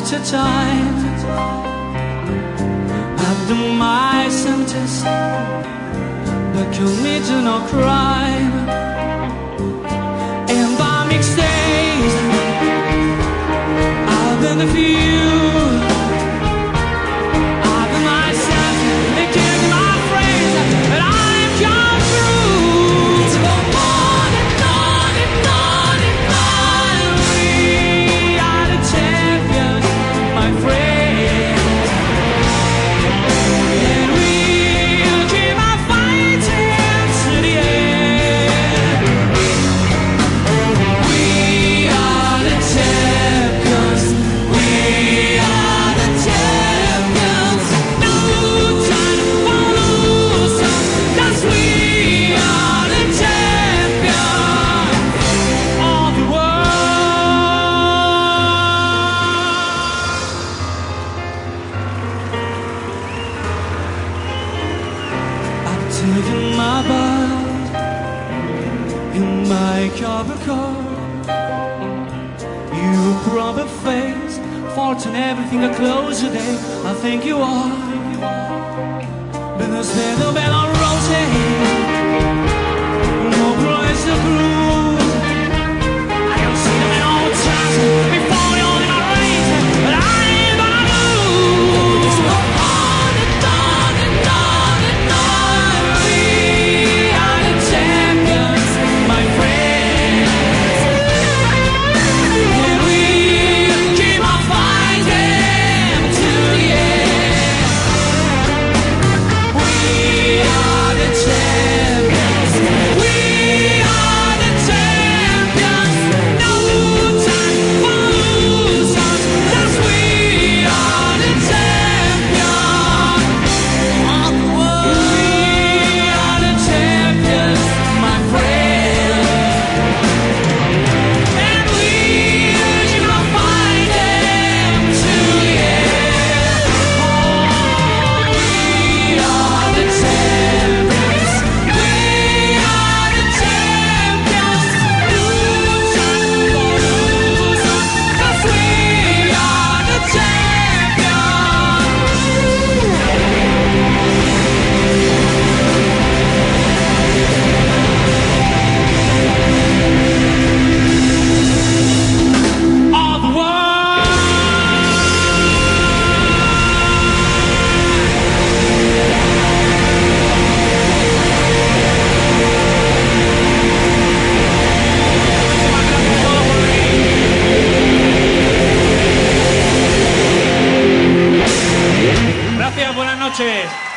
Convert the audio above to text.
at a time. I've done my sentence, but committed no crime. And by mistakes, I've done a few. I've done myself, they killed my friends, but I've gone through. To go on and on and on and on. We are the champions, my friends. And we'll keep on fighting to the end. We are the champions. We are the champions. No time for losers, 'cause we are the champions of the world. I've taken my bow in my cover coat. You proper face, fortune, everything a closer day. I think you are. But instead of bell roses, no price to prove. I can see them in all the times before they all in my race, but I ain't gonna lose. Go on and on and on and on. We are the champions, my friends. And we'll keep on fighting to the end. We are the champions. We are the champions. No time for losers, 'cause we are the champions of the world. We are the champions, my friend. And we'll keep on fighting to the end. Oh, we are the champions. We are the champions. No time for losers, 'cause we are the champions. Of the world. Gracias, buenas noches.